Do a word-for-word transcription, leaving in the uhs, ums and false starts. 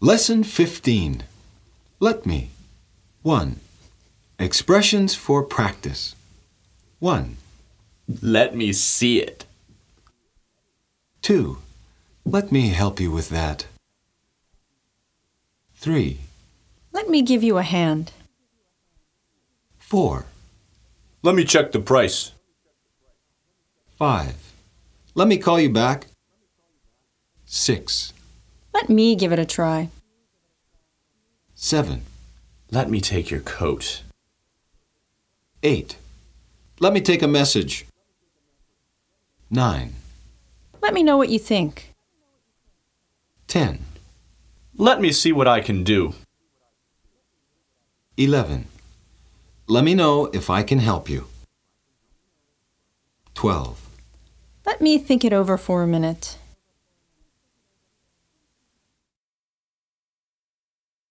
Lesson fifteen. Let me. one. Expressions for practice. one. Let me see it. two. Let me help you with that. three. Let me give you a hand. four. Let me check the price. five. Let me call you back. six. Let me give it a try. seven. Let me take your coat. eight. Let me take a message. nine. Let me know what you think. ten. Let me see what I can do. eleven. Let me know if I can help you. twelve. Let me think it over for a minute.